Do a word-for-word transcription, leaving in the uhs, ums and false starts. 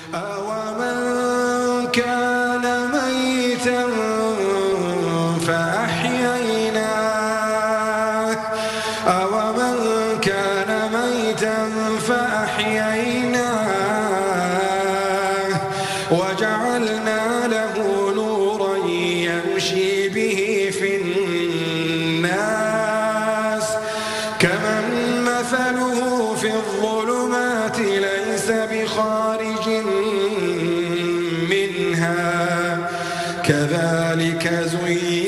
أومن كان ميتا فأحييناه أومن كان ميتا فأحييناه وجعلنا له نورا يمشي به في الناس كمن مثله في الظلمات ليس بخارج منها كذلك زين